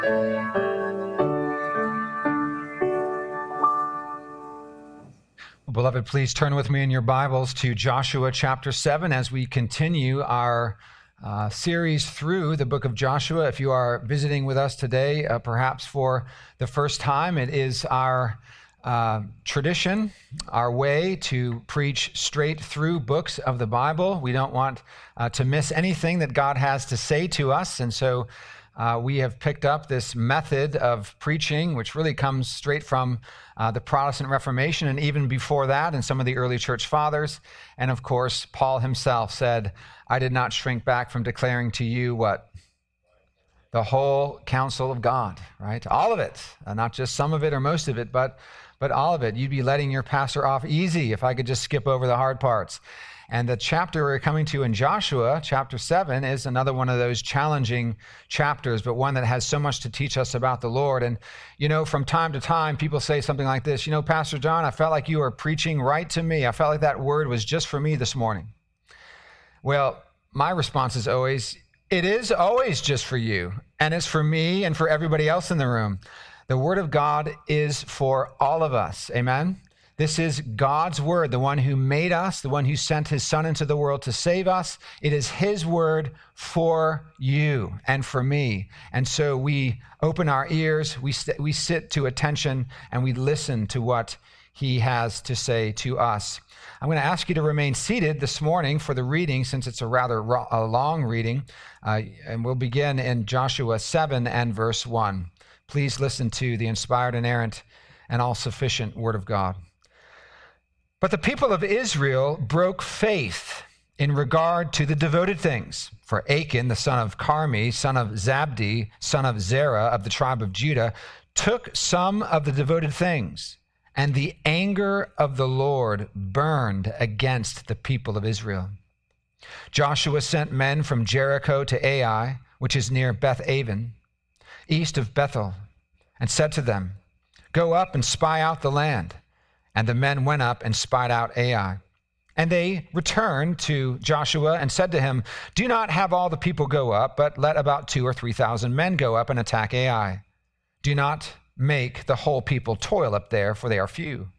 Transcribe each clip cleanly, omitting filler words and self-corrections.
Beloved, please turn with me in your Bibles to Joshua chapter 7 as we continue our series through the book of Joshua. If you are visiting with us today, perhaps for the first time, it is our tradition, our way to preach straight through books of the Bible. We don't want to miss anything that God has to say to us, and so we have picked up this method of preaching, which really comes straight from the Protestant Reformation, and even before that, and some of the early church fathers. And of course, Paul himself said, "I did not shrink back from declaring to you" what? The whole counsel of God, right? All of it, not just some of it or most of it, but all of it. You'd be letting your pastor off easy if I could just skip over the hard parts. And the chapter we're coming to in Joshua, chapter 7, is another one of those challenging chapters, but one that has so much to teach us about the Lord. And, from time to time, people say something like this, "Pastor John, I felt like you were preaching right to me. I felt like that word was just for me this morning." Well, my response is always, it is always just for you, and it's for me and for everybody else in the room. The Word of God is for all of us. Amen? This is God's word, the one who made us, the one who sent his Son into the world to save us. It is his word for you and for me. And so we open our ears, we sit to attention, and we listen to what he has to say to us. I'm going to ask you to remain seated this morning for the reading, since it's a rather long reading. And we'll begin in Joshua 7 and verse 1. Please listen to the inspired, inerrant, and all-sufficient word of God. But the people of Israel broke faith in regard to the devoted things. For Achan, the son of Carmi, son of Zabdi, son of Zerah of the tribe of Judah, took some of the devoted things, and the anger of the Lord burned against the people of Israel. Joshua sent men from Jericho to Ai, which is near Beth-aven, east of Bethel, and said to them, "Go up and spy out the land." And the men went up and spied out Ai. And they returned to Joshua and said to him, "Do not have all the people go up, but let about 2,000 or 3,000 men go up and attack Ai. Do not make the whole people toil up there, for they are few."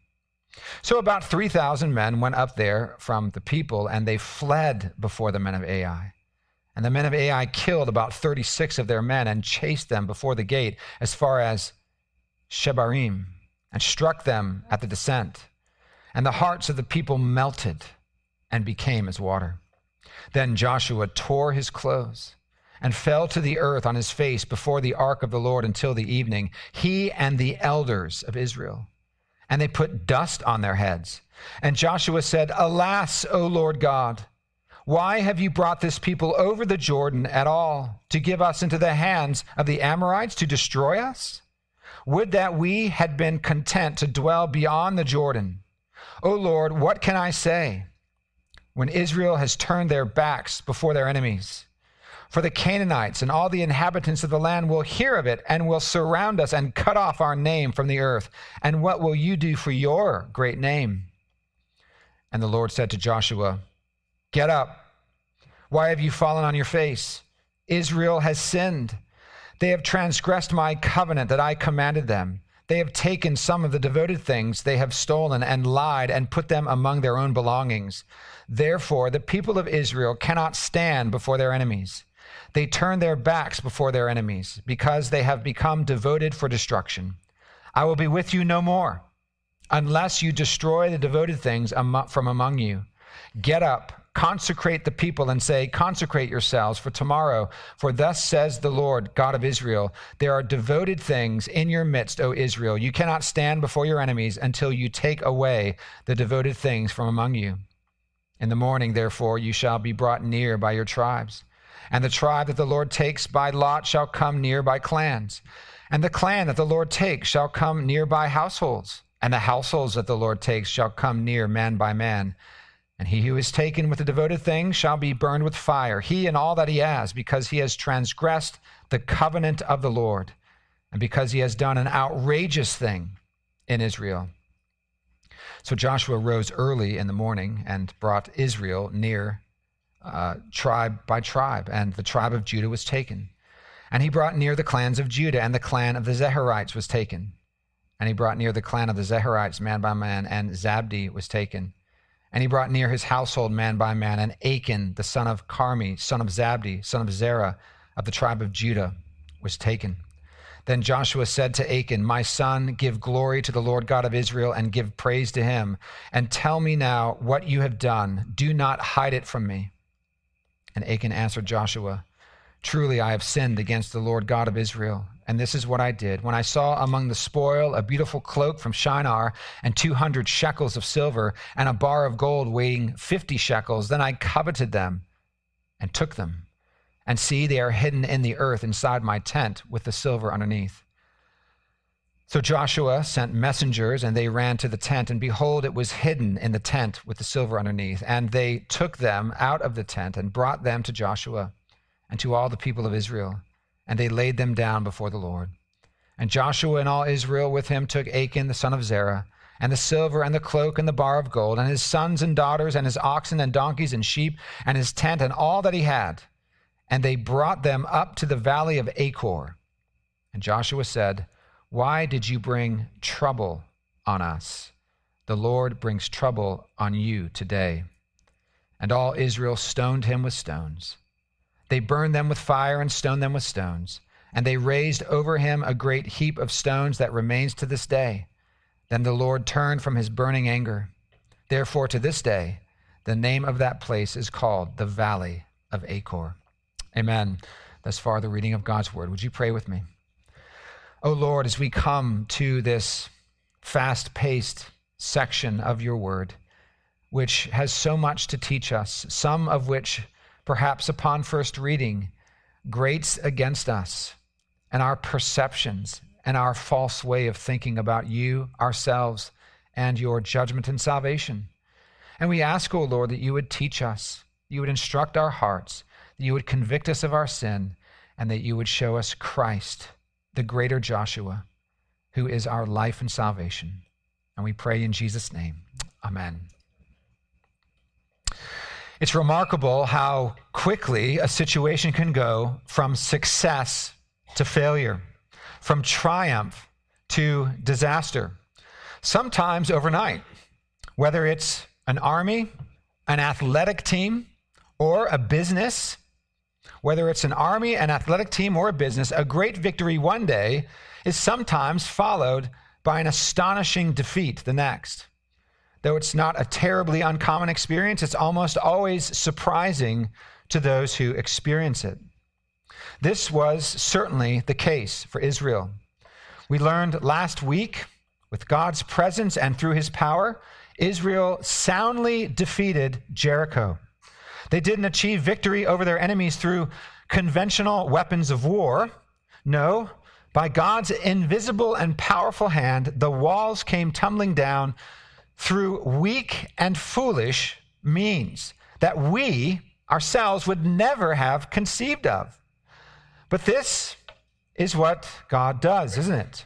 So about 3,000 men went up there from the people, and they fled before the men of Ai. And the men of Ai killed about 36 of their men and chased them before the gate as far as Shebarim, and struck them at the descent. And the hearts of the people melted and became as water. Then Joshua tore his clothes and fell to the earth on his face before the ark of the Lord until the evening, he and the elders of Israel. And they put dust on their heads. And Joshua said, "Alas, O Lord God, why have you brought this people over the Jordan at all, to give us into the hands of the Amorites to destroy us? Would that we had been content to dwell beyond the Jordan. O Lord, what can I say when Israel has turned their backs before their enemies? For the Canaanites and all the inhabitants of the land will hear of it and will surround us and cut off our name from the earth. And what will you do for your great name?" And the Lord said to Joshua, "Get up. Why have you fallen on your face? Israel has sinned. They have transgressed my covenant that I commanded them. They have taken some of the devoted things they have stolen and lied and put them among their own belongings. Therefore, the people of Israel cannot stand before their enemies. They turn their backs before their enemies because they have become devoted for destruction. I will be with you no more unless you destroy the devoted things from among you. Get up. Consecrate the people and say, 'Consecrate yourselves for tomorrow. For thus says the Lord, God of Israel, there are devoted things in your midst, O Israel. You cannot stand before your enemies until you take away the devoted things from among you. In the morning, therefore, you shall be brought near by your tribes. And the tribe that the Lord takes by lot shall come near by clans. And the clan that the Lord takes shall come near by households. And the households that the Lord takes shall come near man by man. And he who is taken with the devoted things shall be burned with fire, he and all that he has, because he has transgressed the covenant of the Lord, and because he has done an outrageous thing in Israel." So Joshua rose early in the morning and brought Israel near tribe by tribe, and the tribe of Judah was taken. And he brought near the clans of Judah, and the clan of the Zeharites was taken. And he brought near the clan of the Zeharites man by man, and Zabdi was taken. And he brought near his household man by man, and Achan, the son of Carmi, son of Zabdi, son of Zerah, of the tribe of Judah, was taken. Then Joshua said to Achan, my son, give glory to the Lord God of Israel, and give praise to him. And tell me now what you have done. Do not hide it from me. And Achan answered Joshua, truly I have sinned against the Lord God of Israel. And this is what I did. When I saw among the spoil a beautiful cloak from Shinar, and 200 shekels of silver, and a bar of gold weighing 50 shekels, then I coveted them and took them. And see, they are hidden in the earth inside my tent with the silver underneath. So Joshua sent messengers, and they ran to the tent, and behold, it was hidden in the tent with the silver underneath. And they took them out of the tent and brought them to Joshua and to all the people of Israel, and they laid them down before the Lord. And Joshua and all Israel with him took Achan the son of Zerah, and the silver and the cloak and the bar of gold, and his sons and daughters, and his oxen and donkeys and sheep, and his tent, and all that he had. And they brought them up to the valley of Achor. And Joshua said, why did you bring trouble on us? The Lord brings trouble on you today. And all Israel stoned him with stones. They burned them with fire and stoned them with stones. And they raised over him a great heap of stones that remains to this day. Then the Lord turned from his burning anger. Therefore, to this day, the name of that place is called the Valley of Achor. Amen. Thus far, the reading of God's word. Would you pray with me? Oh Lord, as we come to this fast-paced section of your word, which has so much to teach us, some of which, perhaps upon first reading, grates against us and our perceptions and our false way of thinking about you, ourselves, and your judgment and salvation. And we ask, O Lord, that you would teach us, you would instruct our hearts, that you would convict us of our sin, and that you would show us Christ, the greater Joshua, who is our life and salvation. And we pray in Jesus' name. Amen. It's remarkable how quickly a situation can go from success to failure, from triumph to disaster, sometimes overnight. Whether it's an army, an athletic team, or a business, whether it's an army, an athletic team, or a business, a great victory one day is sometimes followed by an astonishing defeat the next. Though it's not a terribly uncommon experience, it's almost always surprising to those who experience it. This was certainly the case for Israel. We learned last week, with God's presence and through his power, Israel soundly defeated Jericho. They didn't achieve victory over their enemies through conventional weapons of war. No, by God's invisible and powerful hand, the walls came tumbling down through weak and foolish means that we ourselves would never have conceived of. But this is what God does, isn't it?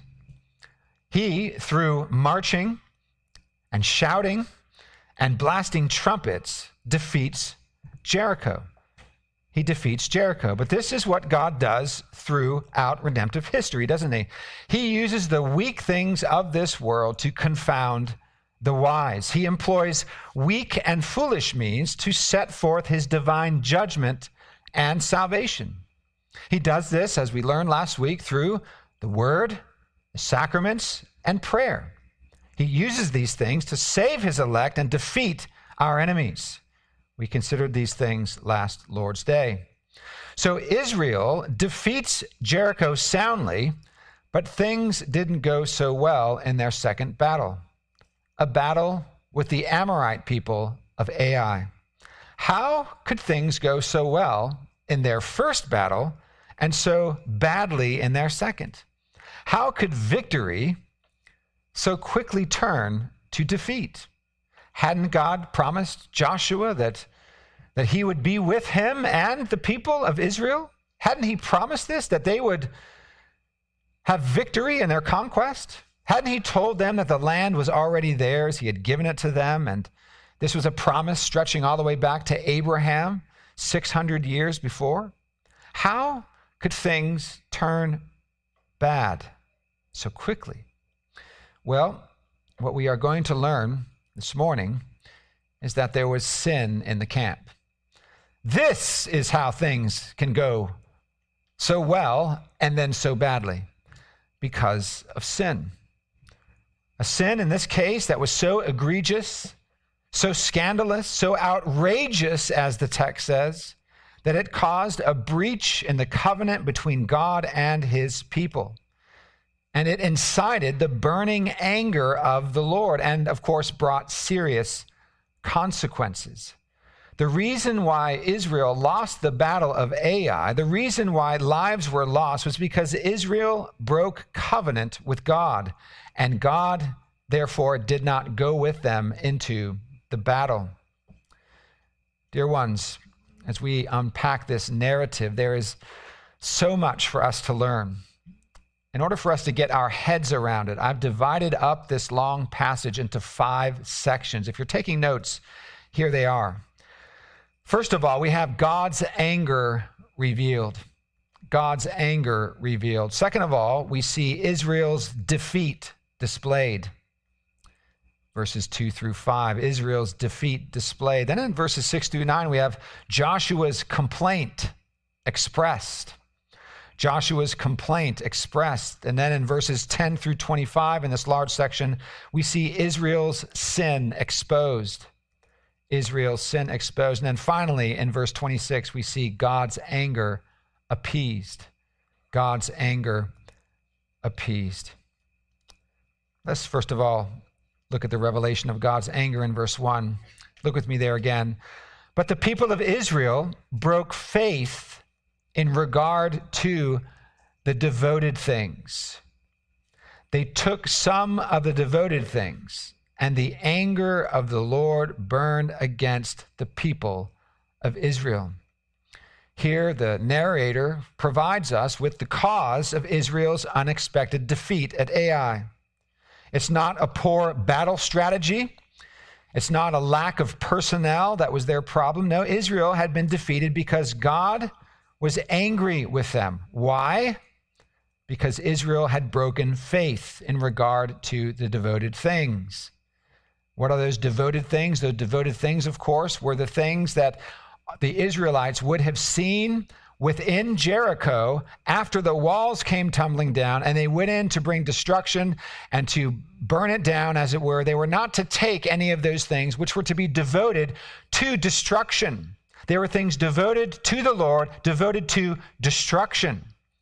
He, through marching and shouting and blasting trumpets, defeats Jericho. He defeats Jericho. But this is what God does throughout redemptive history, doesn't he? He uses the weak things of this world to confound the wise. He employs weak and foolish means to set forth his divine judgment and salvation. He does this, as we learned last week, through the word, the sacraments, and prayer. He uses these things to save his elect and defeat our enemies. We considered these things last Lord's Day. So Israel defeats Jericho soundly, but things didn't go so well in their second battle, a battle with the Amorite people of Ai. How could things go so well in their first battle and so badly in their second? How could victory so quickly turn to defeat? Hadn't God promised Joshua that he would be with him and the people of Israel? Hadn't he promised this, that they would have victory in their conquest? Hadn't he told them that the land was already theirs? He had given it to them, and this was a promise stretching all the way back to Abraham 600 years before. How could things turn bad so quickly? Well, what we are going to learn this morning is that there was sin in the camp. This is how things can go so well and then so badly, because of sin. A sin in this case that was so egregious, so scandalous, so outrageous, as the text says, that it caused a breach in the covenant between God and his people. And it incited the burning anger of the Lord and, of course, brought serious consequences. The reason why Israel lost the battle of Ai, the reason why lives were lost, was because Israel broke covenant with God, and God, therefore, did not go with them into the battle. Dear ones, as we unpack this narrative, there is so much for us to learn. In order for us to get our heads around it, I've divided up this long passage into 5 sections. If you're taking notes, here they are. First of all, we have God's anger revealed. God's anger revealed. Second of all, we see Israel's defeat displayed. Verses 2 through 5, Israel's defeat displayed. Then in verses 6 through 9, we have Joshua's complaint expressed. Joshua's complaint expressed. And then in verses 10 through 25, in this large section, we see Israel's sin exposed. Israel's sin exposed. And then finally, in verse 26, we see God's anger appeased. God's anger appeased. Let's first of all look at the revelation of God's anger in verse 1. Look with me there again. But the people of Israel broke faith in regard to the devoted things. They took some of the devoted things, and the anger of the Lord burned against the people of Israel. Here, the narrator provides us with the cause of Israel's unexpected defeat at Ai. It's not a poor battle strategy. It's not a lack of personnel that was their problem. No, Israel had been defeated because God was angry with them. Why? Because Israel had broken faith in regard to the devoted things. What are those devoted things? Those devoted things, of course, were the things that the Israelites would have seen within Jericho after the walls came tumbling down and they went in to bring destruction and to burn it down, as it were. They were not to take any of those things which were to be devoted to destruction. They were things devoted to the Lord, devoted to destruction.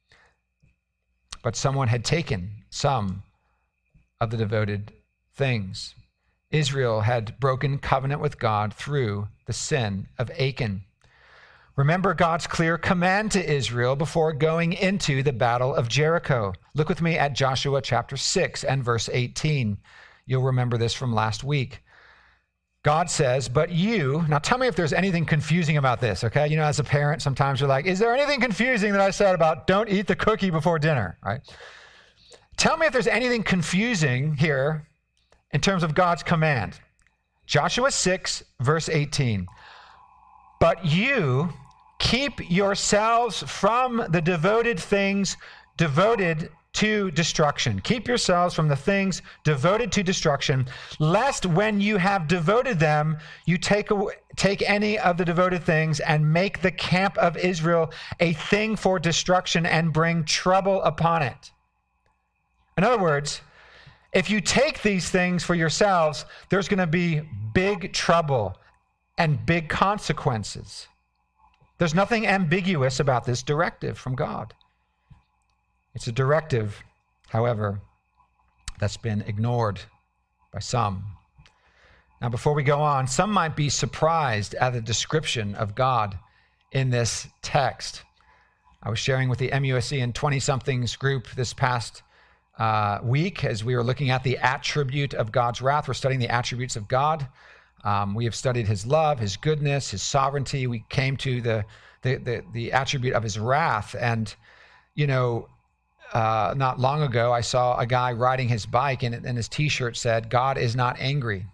But someone had taken some of the devoted things. Israel had broken covenant with God through the sin of Achan. Remember God's clear command to Israel before going into the battle of Jericho. Look with me at Joshua chapter 6 and verse 18. You'll remember this from last week. God says, but you, now tell me if there's anything confusing about this, okay? You know, as a parent, sometimes you're like, is there anything confusing that I said about don't eat the cookie before dinner, right? Tell me if there's anything confusing here in terms of God's command. Joshua 6, verse 18. But you keep yourselves from the devoted things devoted to destruction. Keep yourselves from the things devoted to destruction, lest when you have devoted them, you take any of the devoted things and make the camp of Israel a thing for destruction and bring trouble upon it. In other words, if you take these things for yourselves, there's going to be big trouble and big consequences. There's nothing ambiguous about this directive from God. It's a directive, however, that's been ignored by some. Now, before we go on, some might be surprised at the description of God in this text. I was sharing with the MUSC and 20-somethings group this past week as we were looking at the attribute of God's wrath. We're studying the attributes of God. We have studied his love, his goodness, his sovereignty. We came to the attribute of his wrath. And, you know, not long ago, I saw a guy riding his bike and his T-shirt said, God is not angry.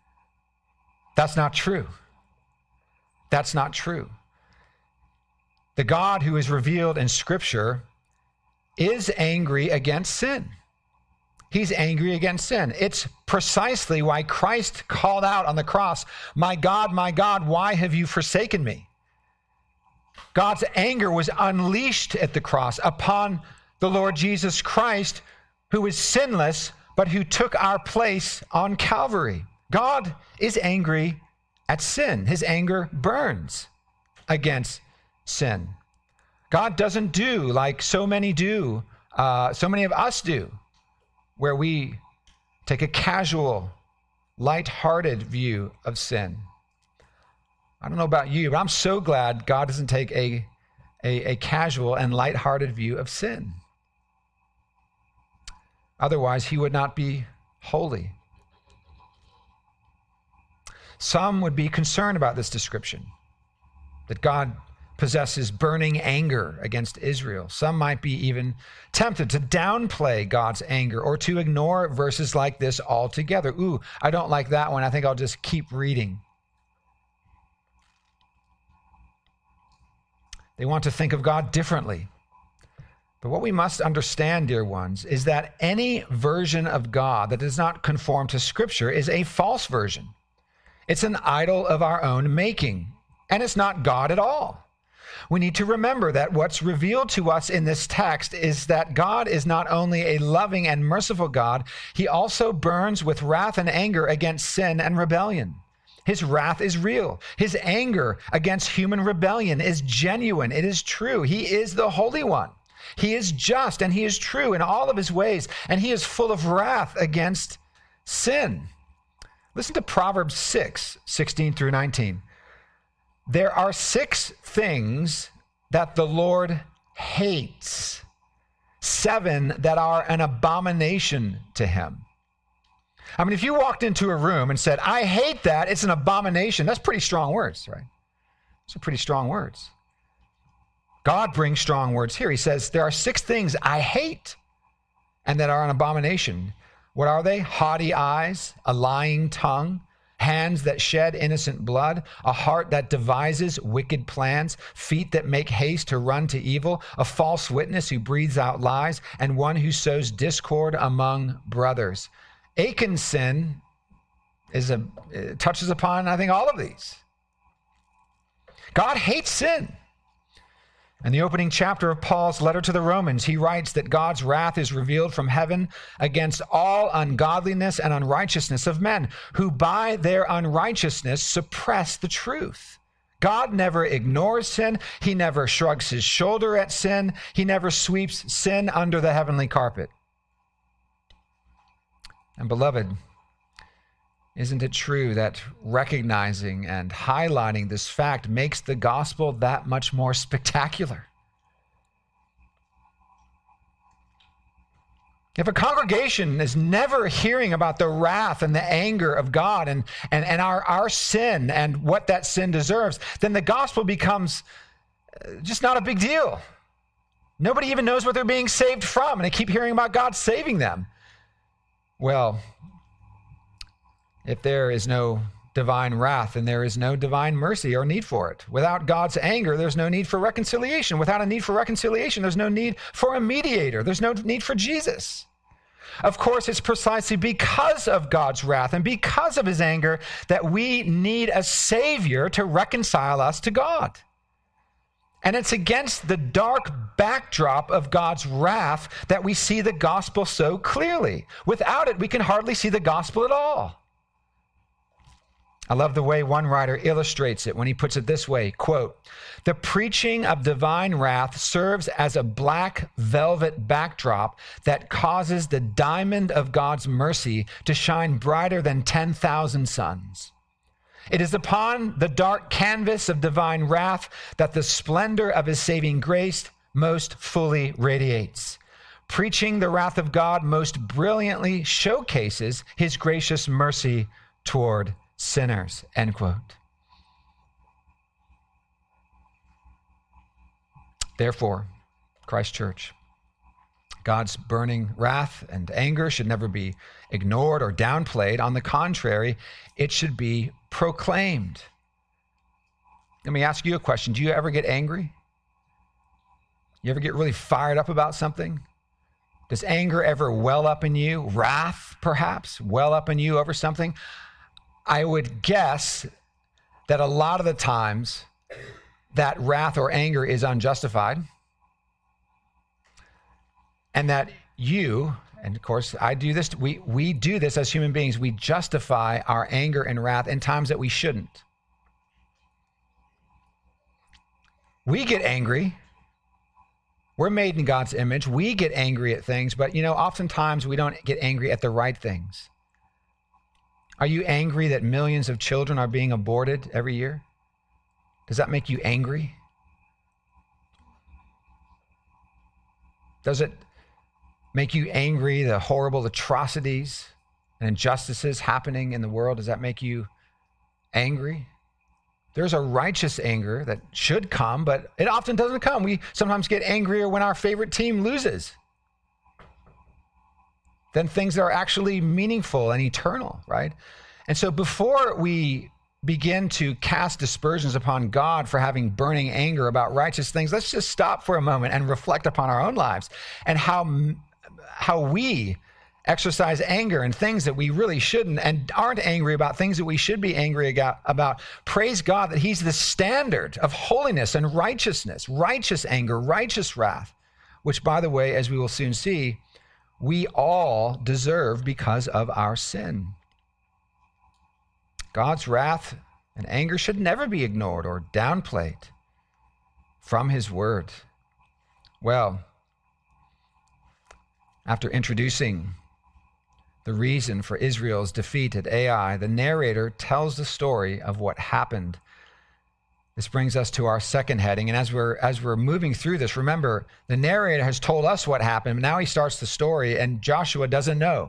That's not true. That's not true. The God who is revealed in Scripture is angry against sin. He's angry against sin. It's precisely why Christ called out on the cross, my God, why have you forsaken me?" God's anger was unleashed at the cross upon the Lord Jesus Christ, who is sinless, but who took our place on Calvary. God is angry at sin. His anger burns against sin. God doesn't do like so many of us do, where we take a casual, lighthearted view of sin. I don't know about you, but I'm so glad God doesn't take a casual and lighthearted view of sin. Otherwise, he would not be holy. Some would be concerned about this description, that God possesses burning anger against Israel. Some might be even tempted to downplay God's anger or to ignore verses like this altogether. Ooh, I don't like that one. I think I'll just keep reading. They want to think of God differently. But what we must understand, dear ones, is that any version of God that does not conform to Scripture is a false version. It's an idol of our own making, and it's not God at all. We need to remember that what's revealed to us in this text is that God is not only a loving and merciful God, he also burns with wrath and anger against sin and rebellion. His wrath is real. His anger against human rebellion is genuine. It is true. He is the Holy One. He is just and he is true in all of his ways, and he is full of wrath against sin. Listen to Proverbs 6:16 through 19. There are 6 things that the Lord hates, 7 that are an abomination to him. I mean, if you walked into a room and said, I hate that, it's an abomination, that's pretty strong words, right? Those are pretty strong words. God brings strong words here. He says, there are 6 things I hate and that are an abomination. What are they? Haughty eyes, a lying tongue, hands that shed innocent blood, a heart that devises wicked plans, feet that make haste to run to evil, a false witness who breathes out lies, and one who sows discord among brothers. Achan's sin touches upon, I think, all of these. God hates sin. In the opening chapter of Paul's letter to the Romans, he writes that God's wrath is revealed from heaven against all ungodliness and unrighteousness of men, who by their unrighteousness suppress the truth. God never ignores sin. He never shrugs his shoulder at sin. He never sweeps sin under the heavenly carpet. And beloved, isn't it true that recognizing and highlighting this fact makes the gospel that much more spectacular? If a congregation is never hearing about the wrath and the anger of God and our sin and what that sin deserves, then the gospel becomes just not a big deal. Nobody even knows what they're being saved from, and they keep hearing about God saving them. Well, if there is no divine wrath, then there is no divine mercy or need for it. Without God's anger, there's no need for reconciliation. Without a need for reconciliation, there's no need for a mediator. There's no need for Jesus. Of course, it's precisely because of God's wrath and because of his anger that we need a Savior to reconcile us to God. And it's against the dark backdrop of God's wrath that we see the gospel so clearly. Without it, we can hardly see the gospel at all. I love the way one writer illustrates it when he puts it this way, quote, "The preaching of divine wrath serves as a black velvet backdrop that causes the diamond of God's mercy to shine brighter than 10,000 suns. It is upon the dark canvas of divine wrath that the splendor of his saving grace most fully radiates. Preaching the wrath of God most brilliantly showcases his gracious mercy toward sinners," end quote. Therefore, Christ Church, God's burning wrath and anger should never be ignored or downplayed. On the contrary, it should be proclaimed. Let me ask you a question. Do you ever get angry? You ever get really fired up about something? Does anger ever well up in you? Wrath, perhaps, well up in you over something? I would guess that a lot of the times that wrath or anger is unjustified, and that you, and of course I do this, we do this as human beings, we justify our anger and wrath in times that we shouldn't. We get angry. We're made in God's image. We get angry at things, but oftentimes we don't get angry at the right things. Are you angry that millions of children are being aborted every year? Does that make you angry? Does it make you angry, the horrible atrocities and injustices happening in the world? Does that make you angry? There's a righteous anger that should come, but it often doesn't come. We sometimes get angrier when our favorite team loses than things that are actually meaningful and eternal, right? And so before we begin to cast dispersions upon God for having burning anger about righteous things, let's just stop for a moment and reflect upon our own lives and how we exercise anger and things that we really shouldn't, and aren't angry about things that we should be angry about. Praise God that he's the standard of holiness and righteousness, righteous anger, righteous wrath, which, by the way, as we will soon see, we all deserve because of our sin. God's wrath and anger should never be ignored or downplayed from his word. Well, after introducing the reason for Israel's defeat at Ai, the narrator tells the story of what happened. This brings us to our second heading, and as we're moving through this, remember, the narrator has told us what happened. Now he starts the story, and Joshua doesn't know.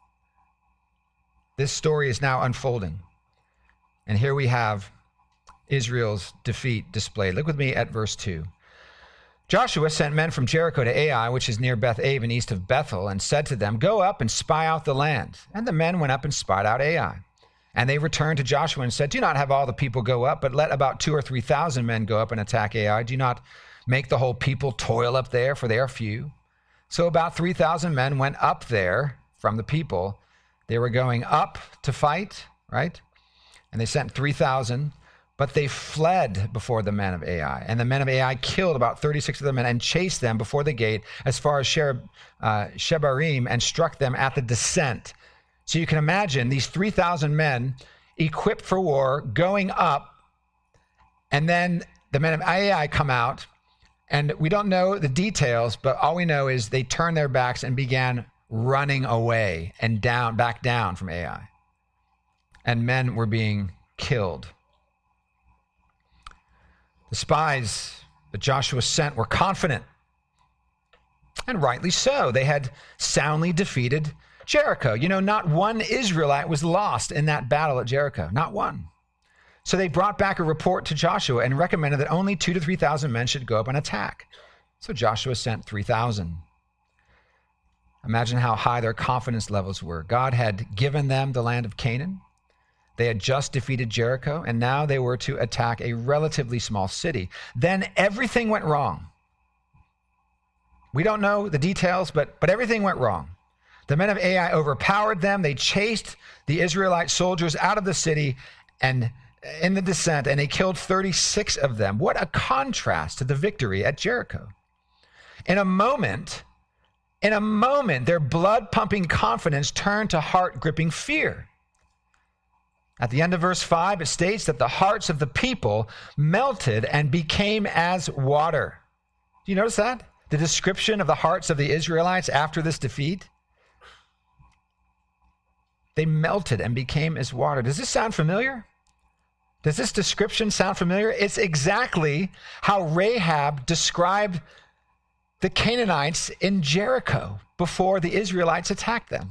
This story is now unfolding. And here we have Israel's defeat displayed. Look with me at verse 2. Joshua sent men from Jericho to Ai, which is near Beth Aven, east of Bethel, and said to them, "Go up and spy out the land." And the men went up and spied out Ai. And they returned to Joshua and said, "Do not have all the people go up, but let about 2,000 or 3,000 men go up and attack Ai. Do not make the whole people toil up there, for they are few." So about 3,000 men went up there from the people. They were going up to fight, right? And they sent 3,000. But they fled before the men of Ai. And the men of Ai killed about 36 of the men and chased them before the gate as far as Shebarim and struck them at the descent. So you can imagine these 3,000 men equipped for war going up. And then the men of Ai come out. And we don't know the details, but all we know is they turned their backs and began running away and back down from Ai. And men were being killed. The spies that Joshua sent were confident, and rightly so. They had soundly defeated Jericho. Not one Israelite was lost in that battle at Jericho, not one. So they brought back a report to Joshua and recommended that only 2,000 to 3,000 men should go up and attack. So Joshua sent 3,000. Imagine how high their confidence levels were. God had given them the land of Canaan. They had just defeated Jericho, and now they were to attack a relatively small city. Then everything went wrong. We don't know the details, but everything went wrong. The men of Ai overpowered them. They chased the Israelite soldiers out of the city and in the descent, and they killed 36 of them. What a contrast to the victory at Jericho. In a moment, their blood-pumping confidence turned to heart-gripping fear. At the end of verse 5, it states that the hearts of the people melted and became as water. Do you notice that? The description of the hearts of the Israelites after this defeat? They melted and became as water. Does this sound familiar? Does this description sound familiar? It's exactly how Rahab described the Canaanites in Jericho before the Israelites attacked them.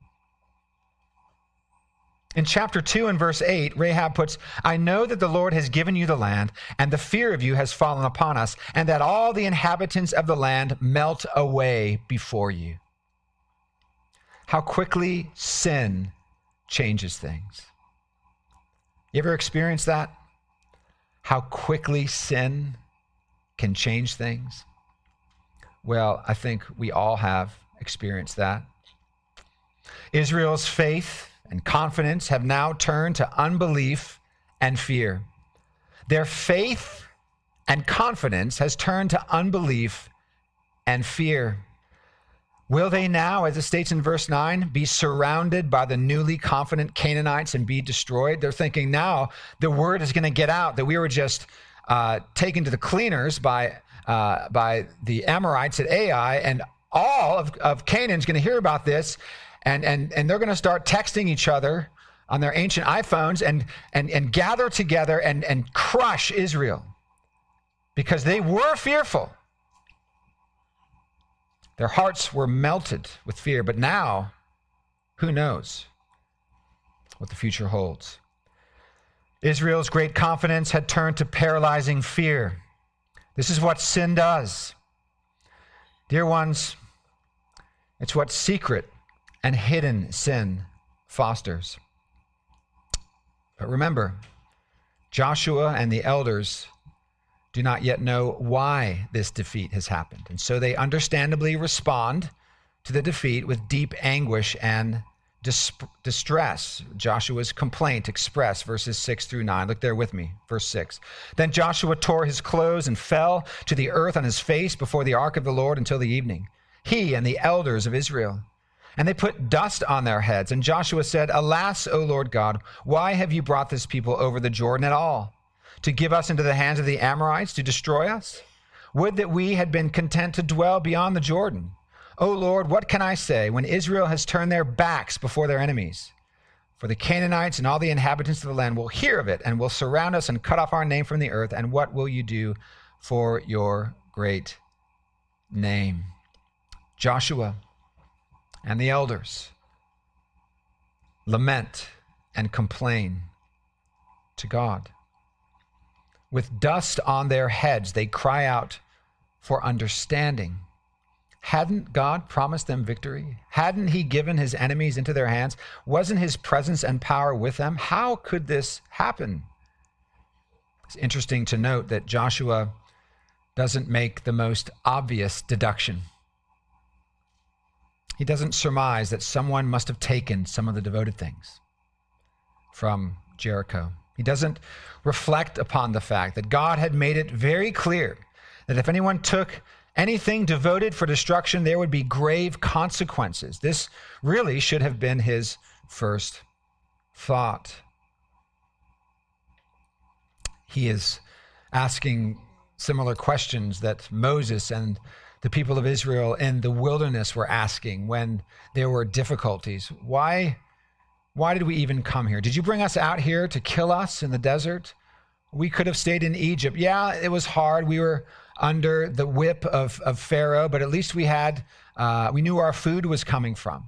In chapter 2 and verse 8, Rahab puts, "I know that the Lord has given you the land, and the fear of you has fallen upon us, and that all the inhabitants of the land melt away before you." How quickly sin changes things. You ever experienced that? How quickly sin can change things? Well, I think we all have experienced that. Israel's faith and confidence have now turned to unbelief and fear. Their faith and confidence has turned to unbelief and fear. Will they now, as it states in verse 9, be surrounded by the newly confident Canaanites and be destroyed? They're thinking now the word is going to get out that we were just taken to the cleaners by the Amorites at Ai, and all of Canaan's going to hear about this, and they're going to start texting each other on their ancient iPhones and gather together and crush Israel because they were fearful. Their hearts were melted with fear, but now, who knows what the future holds? Israel's great confidence had turned to paralyzing fear. This is what sin does. Dear ones, it's what secret and hidden sin fosters. But remember, Joshua and the elders do not yet know why this defeat has happened. And so they understandably respond to the defeat with deep anguish and distress. Joshua's complaint expressed, verses 6 through 9. Look there with me, verse 6. Then Joshua tore his clothes and fell to the earth on his face before the ark of the Lord until the evening, he and the elders of Israel. And they put dust on their heads. And Joshua said, Alas, O Lord God, why have you brought this people over the Jordan at all? To give us into the hands of the Amorites to destroy us? Would that we had been content to dwell beyond the Jordan. O Lord, what can I say when Israel has turned their backs before their enemies? For the Canaanites and all the inhabitants of the land will hear of it and will surround us and cut off our name from the earth. And what will you do for your great name? Joshua and the elders lament and complain to God. With dust on their heads, they cry out for understanding. Hadn't God promised them victory? Hadn't he given his enemies into their hands? Wasn't his presence and power with them? How could this happen? It's interesting to note that Joshua doesn't make the most obvious deduction. He doesn't surmise that someone must have taken some of the devoted things from Jericho. He doesn't reflect upon the fact that God had made it very clear that if anyone took anything devoted for destruction, there would be grave consequences. This really should have been his first thought. He is asking similar questions that Moses and the people of Israel in the wilderness were asking when there were difficulties. Why did we even come here? Did you bring us out here to kill us in the desert? We could have stayed in Egypt. Yeah, it was hard. We were under the whip of Pharaoh, but at least we knew our food was coming from.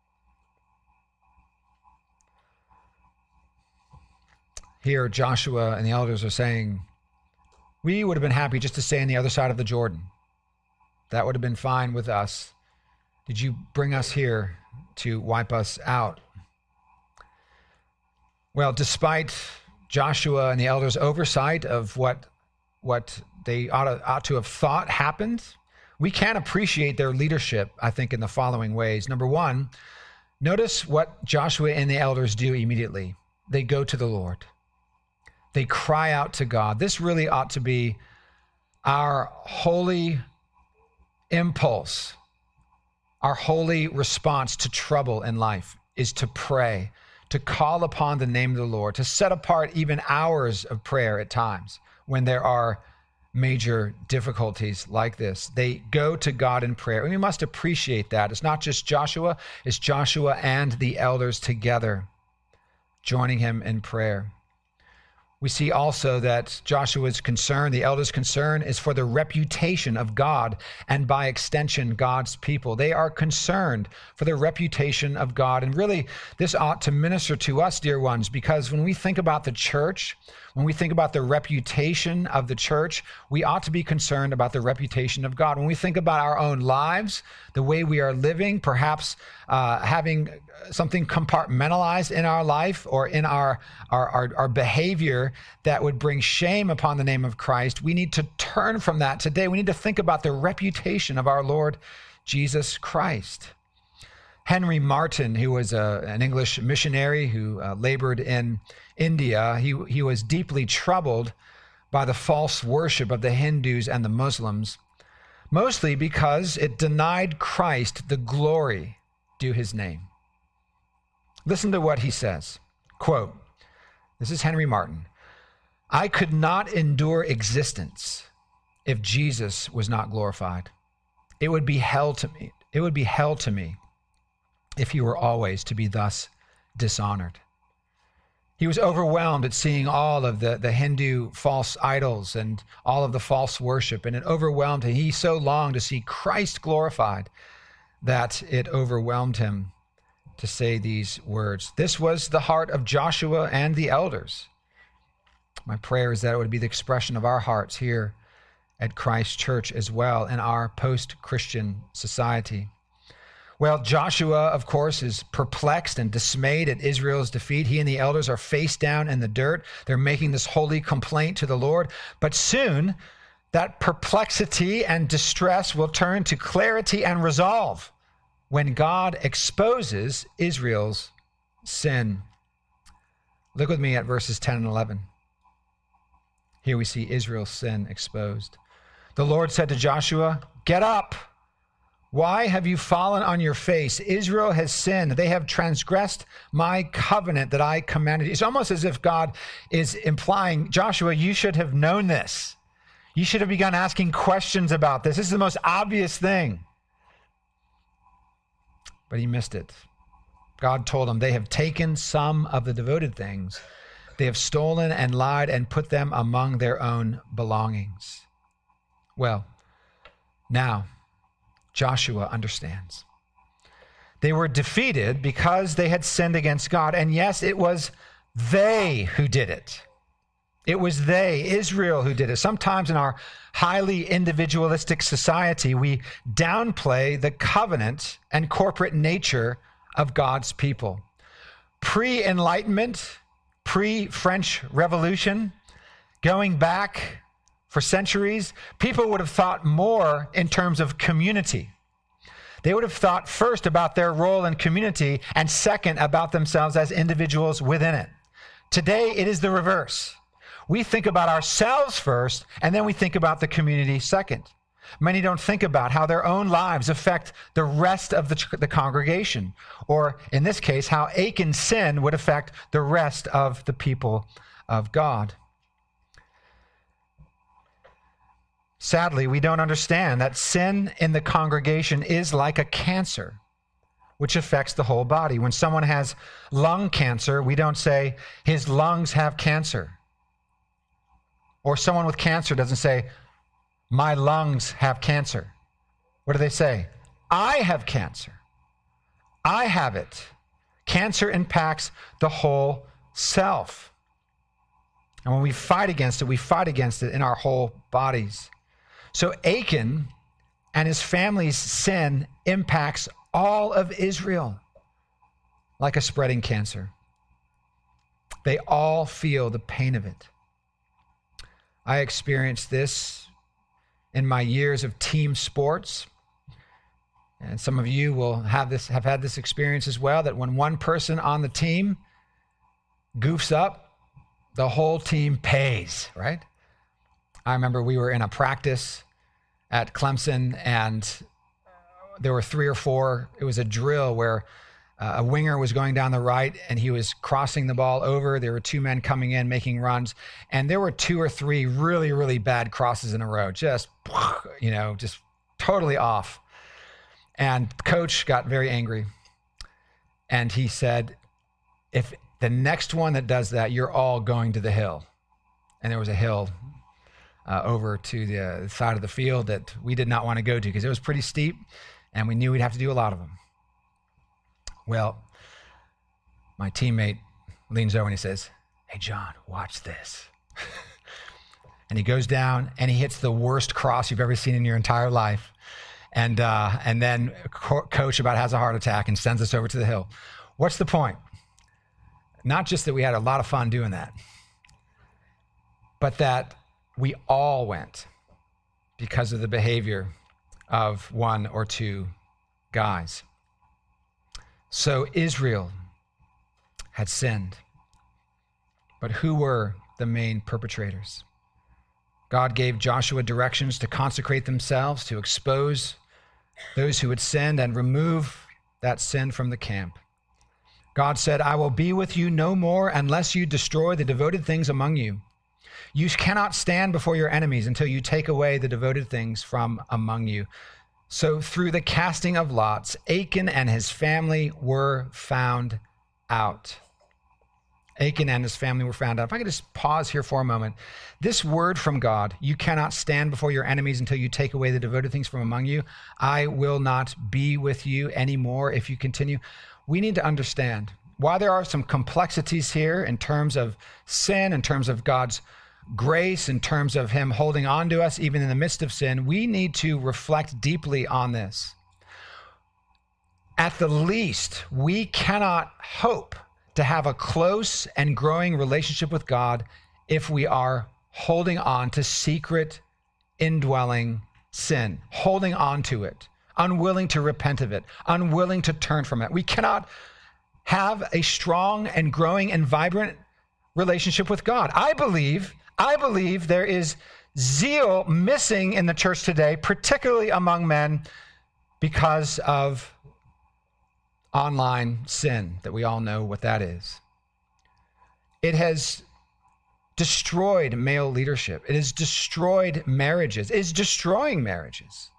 Here, Joshua and the elders are saying, we would have been happy just to stay on the other side of the Jordan. That would have been fine with us. Did you bring us here to wipe us out? Well, despite Joshua and the elders' oversight of what they ought to have thought happened, we can appreciate their leadership, I think, in the following ways. Number one, notice what Joshua and the elders do immediately. They go to the Lord. They cry out to God. This really ought to be our holy impulse, our holy response to trouble in life is to pray, to call upon the name of the Lord, to set apart even hours of prayer at times when there are major difficulties like this. They go to God in prayer. And we must appreciate that. It's not just Joshua, it's Joshua and the elders together joining him in prayer. We see also that Joshua's concern, the elders' concern, is for the reputation of God and by extension, God's people. They are concerned for the reputation of God. And really, this ought to minister to us, dear ones, because when we think about the church, when we think about the reputation of the church, we ought to be concerned about the reputation of God. When we think about our own lives, the way we are living, perhaps having something compartmentalized in our life or in our behavior behavior that would bring shame upon the name of Christ, we need to turn from that today. We need to think about the reputation of our Lord Jesus Christ. Henry Martyn, who was an English missionary who labored in India, he was deeply troubled by the false worship of the Hindus and the Muslims, mostly because it denied Christ the glory due his name. Listen to what he says. Quote, this is Henry Martyn. "I could not endure existence if Jesus was not glorified. It would be hell to me. It would be hell to me if he were always to be thus dishonored." He was overwhelmed at seeing all of the Hindu false idols and all of the false worship, and it overwhelmed him. He so longed to see Christ glorified that it overwhelmed him to say these words. This was the heart of Joshua and the elders. My prayer is that it would be the expression of our hearts here at Christ Church as well in our post-Christian society. Well, Joshua, of course, is perplexed and dismayed at Israel's defeat. He and the elders are face down in the dirt. They're making this holy complaint to the Lord. But soon, that perplexity and distress will turn to clarity and resolve when God exposes Israel's sin. Look with me at verses 10 and 11. Here we see Israel's sin exposed. The Lord said to Joshua, "Get up. Why have you fallen on your face? Israel has sinned. They have transgressed my covenant that I commanded you." It's almost as if God is implying, Joshua, you should have known this. You should have begun asking questions about this. This is the most obvious thing. But he missed it. God told him, they have taken some of the devoted things. They have stolen and lied and put them among their own belongings. Well, now Joshua understands. They were defeated because they had sinned against God. And yes, it was they who did it. It was they, Israel, who did it. Sometimes in our highly individualistic society, we downplay the covenant and corporate nature of God's people. Pre-Enlightenment, pre-French Revolution, going back for centuries, people would have thought more in terms of community. They would have thought first about their role in community and second about themselves as individuals within it. Today, it is the reverse. We think about ourselves first, and then we think about the community second. Many don't think about how their own lives affect the rest of the congregation, or in this case, how Achan's sin would affect the rest of the people of God. Sadly, we don't understand that sin in the congregation is like a cancer, which affects the whole body. When someone has lung cancer, we don't say, his lungs have cancer. Or someone with cancer doesn't say, my lungs have cancer. What do they say? I have cancer. I have it. Cancer impacts the whole self. And when we fight against it in our whole bodies. So Achan and his family's sin impacts all of Israel like a spreading cancer. They all feel the pain of it. I experienced this in my years of team sports. And some of you will have had this experience as well, that when one person on the team goofs up, the whole team pays, right? I remember we were in a practice at Clemson, and there were 3 or 4. It was a drill where a winger was going down the right, and he was crossing the ball over. There were 2 men coming in, making runs, and there were 2 or 3 really, really bad crosses in a row, just totally off. And coach got very angry, and he said, if the next one that does that, you're all going to the hill. And there was a hill over to the side of the field that we did not want to go to because it was pretty steep, and we knew we'd have to do a lot of them. Well, my teammate leans over and he says, "Hey, John, watch this." And he goes down and he hits the worst cross you've ever seen in your entire life. And then coach about has a heart attack and sends us over to the hill. What's the point? Not just that we had a lot of fun doing that. but that we all went because of the behavior of one or two guys. So Israel had sinned, but who were the main perpetrators? God gave Joshua directions to consecrate themselves, to expose those who had sinned and remove that sin from the camp. God said, I will be with you no more unless you destroy the devoted things among you. You cannot stand before your enemies until you take away the devoted things from among you. So through the casting of lots, Achan and his family were found out. Achan and his family were found out. If I could just pause here for a moment. This word from God, you cannot stand before your enemies until you take away the devoted things from among you. I will not be with you anymore if you continue. We need to understand why there are some complexities here in terms of sin, in terms of God's grace, in terms of him holding on to us even in the midst of sin. We need to reflect deeply on this. At the least, we cannot hope to have a close and growing relationship with God if we are holding on to secret, indwelling sin, holding on to it, unwilling to repent of it, unwilling to turn from it. We cannot have a strong and growing and vibrant relationship with God. I believe there is zeal missing in the church today, particularly among men, because of online sin, that we all know what that is. It has destroyed male leadership. It has destroyed marriages. It is destroying marriages.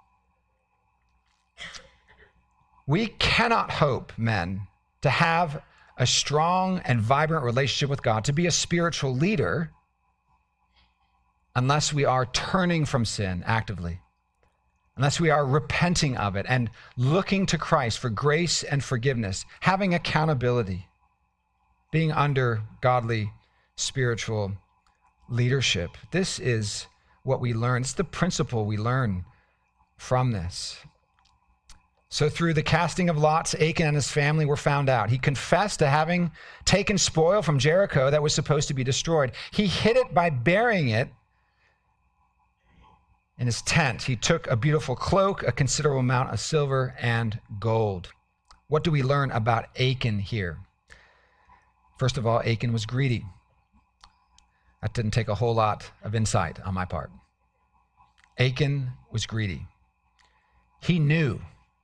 We cannot hope, men, to have a strong and vibrant relationship with God, to be a spiritual leader, unless we are turning from sin actively, unless we are repenting of it and looking to Christ for grace and forgiveness, having accountability, being under godly spiritual leadership. This is what we learn. It's the principle we learn from this. So through the casting of lots, Achan and his family were found out. He confessed to having taken spoil from Jericho that was supposed to be destroyed. He hid it by burying it in his tent. He took a beautiful cloak, a considerable amount of silver and gold. What do we learn about Achan here? First of all, Achan was greedy. That didn't take a whole lot of insight on my part. Achan was greedy. He knew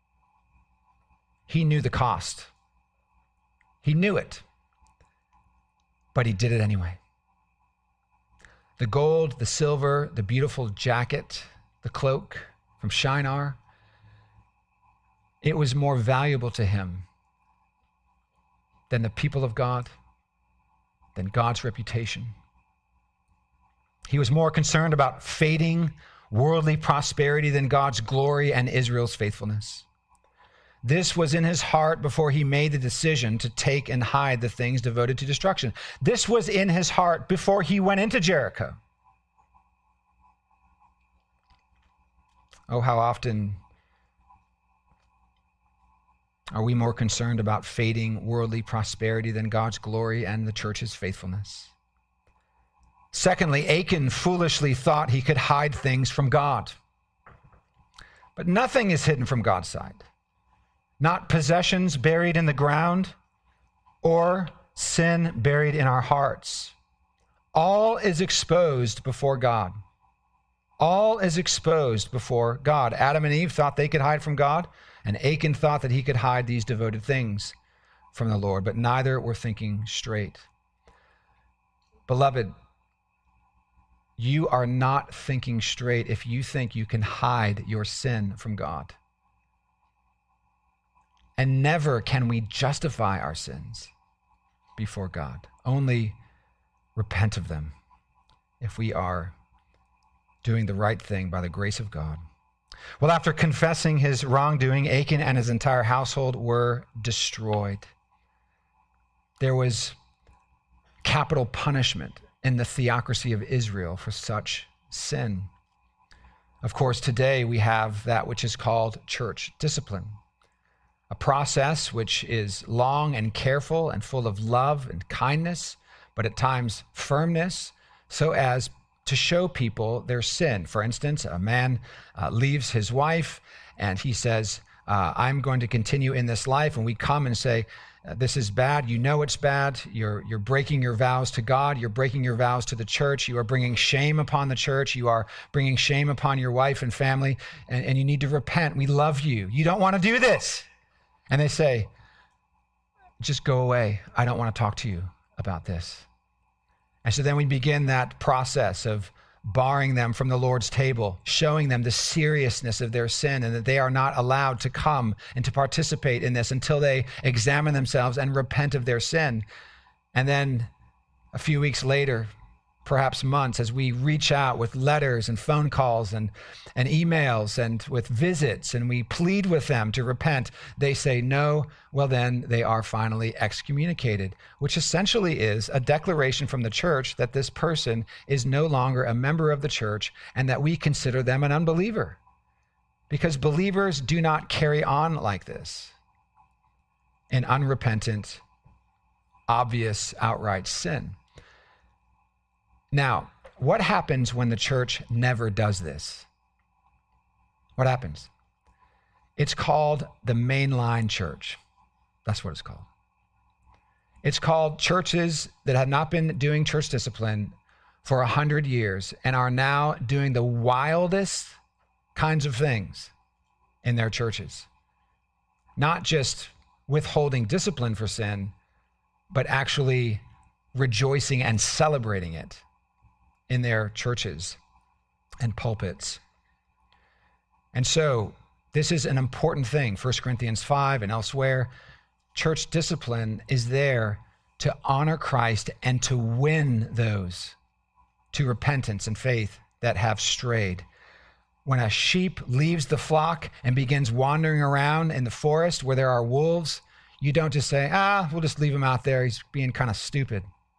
the cost. He knew it, but he did it anyway. The gold, the silver, the beautiful jacket, the cloak from Shinar, it was more valuable to him than the people of God, than God's reputation. He was more concerned about fading worldly prosperity than God's glory and Israel's faithfulness. This was in his heart before he made the decision to take and hide the things devoted to destruction. This was in his heart before he went into Jericho. Oh, how often are we more concerned about fading worldly prosperity than God's glory and the church's faithfulness? Secondly, Achan foolishly thought he could hide things from God. But nothing is hidden from God's side. Not possessions buried in the ground or sin buried in our hearts. All is exposed before God. All is exposed before God. Adam and Eve thought they could hide from God, and Achan thought that he could hide these devoted things from the Lord, but neither were thinking straight. Beloved, you are not thinking straight if you think you can hide your sin from God. And never can we justify our sins before God. Only repent of them if we are doing the right thing by the grace of God. Well, after confessing his wrongdoing, Achan and his entire household were destroyed. There was capital punishment in the theocracy of Israel for such sin. Of course, today we have that which is called church discipline, a process which is long and careful and full of love and kindness, but at times firmness, so as to show people their sin. For instance, a man leaves his wife and he says, I'm going to continue in this life. And we come and say, this is bad. You know it's bad. You're breaking your vows to God. You're breaking your vows to the church. You are bringing shame upon the church. You are bringing shame upon your wife and family, and you need to repent. We love you. You don't want to do this. And they say, just go away. I don't want to talk to you about this. And so then we begin that process of barring them from the Lord's table, showing them the seriousness of their sin and that they are not allowed to come and to participate in this until they examine themselves and repent of their sin. And then a few weeks later, perhaps months, as we reach out with letters and phone calls and emails and with visits, and we plead with them to repent, they say no. Well, then they are finally excommunicated, which essentially is a declaration from the church that this person is no longer a member of the church and that we consider them an unbeliever. Because believers do not carry on like this in unrepentant, obvious, outright sin. Now, what happens when the church never does this? What happens? It's called the mainline church. That's what it's called. It's called churches that have not been doing church discipline for 100 years and are now doing the wildest kinds of things in their churches. Not just withholding discipline for sin, but actually rejoicing and celebrating it in their churches and pulpits. And so this is an important thing. 1 Corinthians 5 and elsewhere, church discipline is there to honor Christ and to win those to repentance and faith that have strayed. When a sheep leaves the flock and begins wandering around in the forest where there are wolves, you don't just say, we'll just leave him out there. He's being kind of stupid.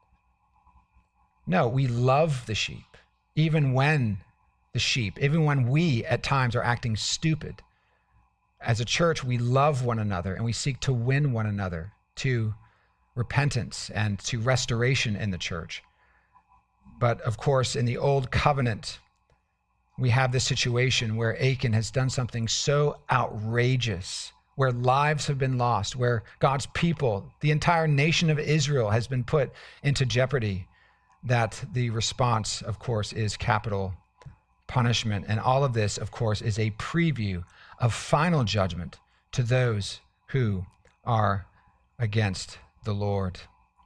No, we love the sheep, even when we at times are acting stupid. As a church, we love one another and we seek to win one another to repentance and to restoration in the church. But of course, in the old covenant, we have this situation where Achan has done something so outrageous, where lives have been lost, where God's people, the entire nation of Israel, has been put into jeopardy, that the response, of course, is capital punishment. And all of this, of course, is a preview of final judgment to those who are against the Lord.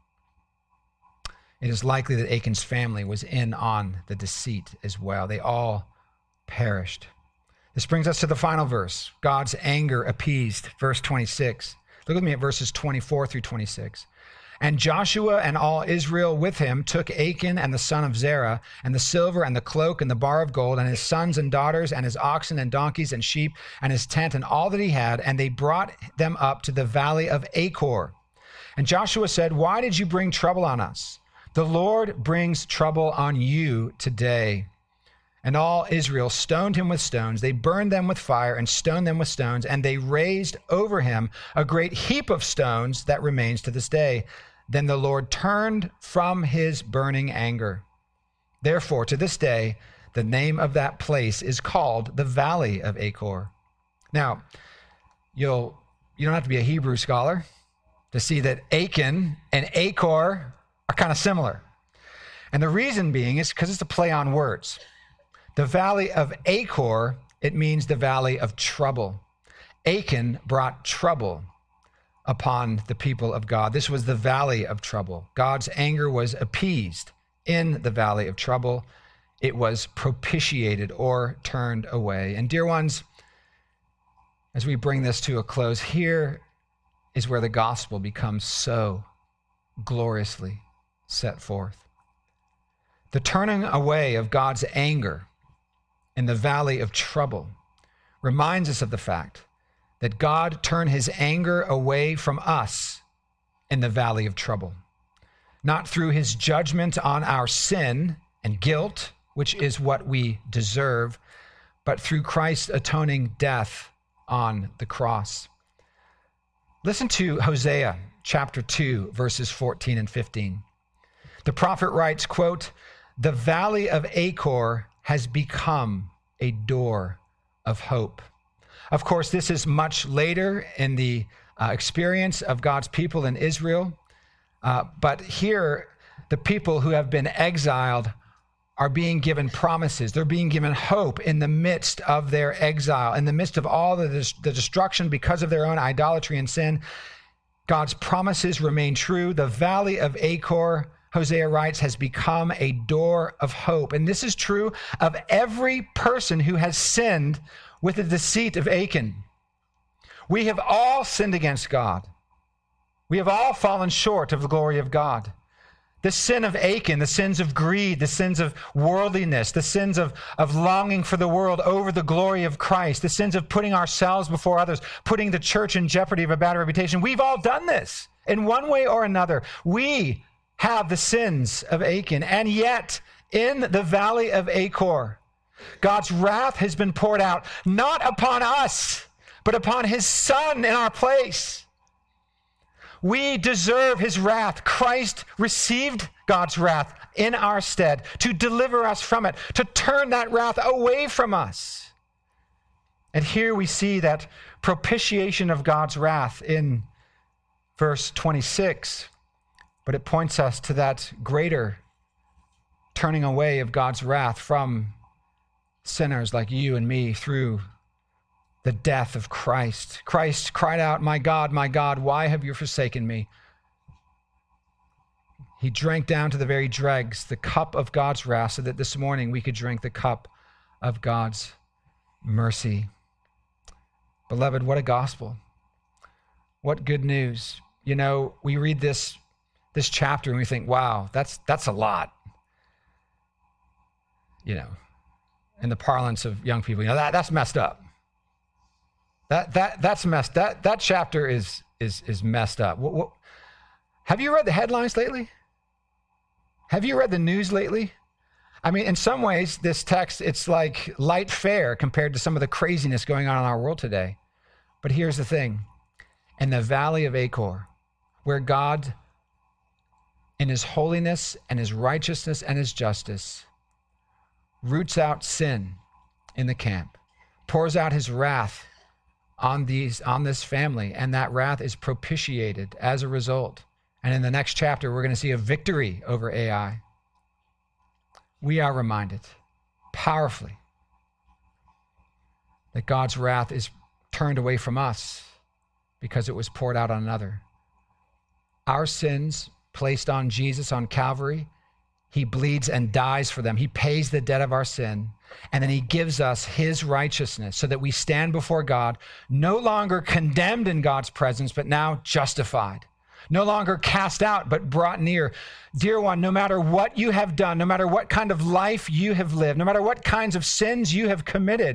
It is likely that Achan's family was in on the deceit as well. They all perished. This brings us to the final verse, God's anger appeased, verse 26. Look with me at verses 24 through 26. And Joshua and all Israel with him took Achan and the son of Zerah, and the silver and the cloak and the bar of gold, and his sons and daughters, and his oxen and donkeys and sheep, and his tent and all that he had, and they brought them up to the valley of Achor. And Joshua said, why did you bring trouble on us? The Lord brings trouble on you today. And all Israel stoned him with stones. They burned them with fire and stoned them with stones, and they raised over him a great heap of stones that remains to this day. Then the Lord turned from his burning anger. Therefore, to this day, the name of that place is called the Valley of Achor. Now, you don't have to be a Hebrew scholar to see that Achan and Achor are kind of similar. And the reason being is because it's a play on words. The Valley of Achor, it means the valley of trouble. Achan brought trouble upon the people of God. This was the valley of trouble. God's anger was appeased in the valley of trouble. It was propitiated or turned away. And dear ones, as we bring this to a close, here is where the gospel becomes so gloriously set forth. The turning away of God's anger in the valley of trouble reminds us of the fact that God turned his anger away from us in the valley of trouble, not through his judgment on our sin and guilt, which is what we deserve, but through Christ's atoning death on the cross. Listen to Hosea chapter 2, verses 14 and 15. The prophet writes, quote, the valley of Achor has become a door of hope. Of course, this is much later in the experience of God's people in Israel. But here, the people who have been exiled are being given promises. They're being given hope in the midst of their exile, in the midst of all the destruction because of their own idolatry and sin. God's promises remain true. The valley of Achor, Hosea writes, has become a door of hope. And this is true of every person who has sinned with the deceit of Achan. We have all sinned against God. We have all fallen short of the glory of God. The sin of Achan, the sins of greed, the sins of worldliness, the sins of longing for the world over the glory of Christ, the sins of putting ourselves before others, putting the church in jeopardy of a bad reputation. We've all done this in one way or another. We have the sins of Achan, and yet in the valley of Achor, God's wrath has been poured out, not upon us, but upon his Son in our place. We deserve his wrath. Christ received God's wrath in our stead to deliver us from it, to turn that wrath away from us. And here we see that propitiation of God's wrath in verse 26, but it points us to that greater turning away of God's wrath from sinners like you and me through the death of Christ. Christ cried out, my God, why have you forsaken me?" He drank down to the very dregs the cup of God's wrath so that this morning we could drink the cup of God's mercy. Beloved, what a gospel. What good news. You know, we read this chapter and we think, wow, that's a lot. You know, in the parlance of young people, that's messed up. That's messed. That chapter is messed up. What, have you read the headlines lately? Have you read the news lately? I mean, in some ways, this text, it's like light fare compared to some of the craziness going on in our world today. But here's the thing. In the valley of Achor, where God, in his holiness and his righteousness and his justice, roots out sin in the camp, pours out his wrath on this family, and that wrath is propitiated as a result. And in the next chapter, we're going to see a victory over Ai. We are reminded powerfully that God's wrath is turned away from us because it was poured out on another. Our sins placed on Jesus on Calvary, he bleeds and dies for them. He pays the debt of our sin, and then he gives us his righteousness so that we stand before God, no longer condemned in God's presence, but now justified. No longer cast out, but brought near. Dear one, no matter what you have done, no matter what kind of life you have lived, no matter what kinds of sins you have committed,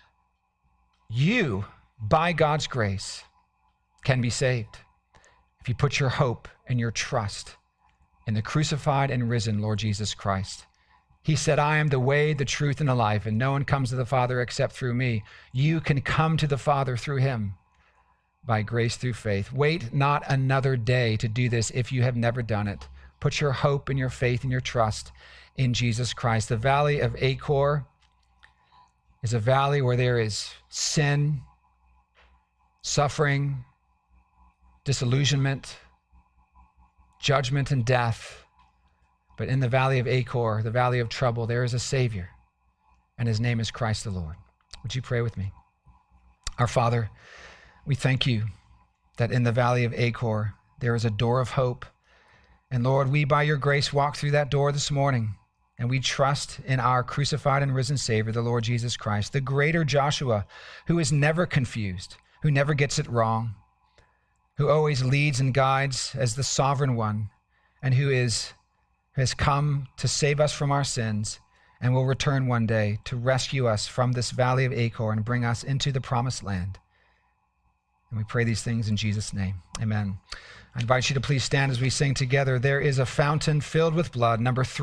you, by God's grace, can be saved if you put your hope and your trust in the crucified and risen Lord Jesus Christ. He said, I am the way, the truth, and the life, and no one comes to the Father except through me. You can come to the Father through him by grace through faith. Wait not another day to do this if you have never done it. Put your hope and your faith and your trust in Jesus Christ. The valley of Achor is a valley where there is sin, suffering, disillusionment, judgment, and death. But in the valley of Achor, the valley of trouble, there is a Savior, and his name is Christ the Lord. Would you pray with me? Our Father, we thank you that in the valley of Achor, there is a door of hope. And Lord, we by your grace walk through that door this morning, and we trust in our crucified and risen Savior, the Lord Jesus Christ, the greater Joshua, who is never confused, who never gets it wrong, who always leads and guides as the sovereign one, and who has come to save us from our sins and will return one day to rescue us from this valley of Achor and bring us into the promised land. And we pray these things in Jesus' name. Amen. I invite you to please stand as we sing together. There is a fountain filled with blood, number 3.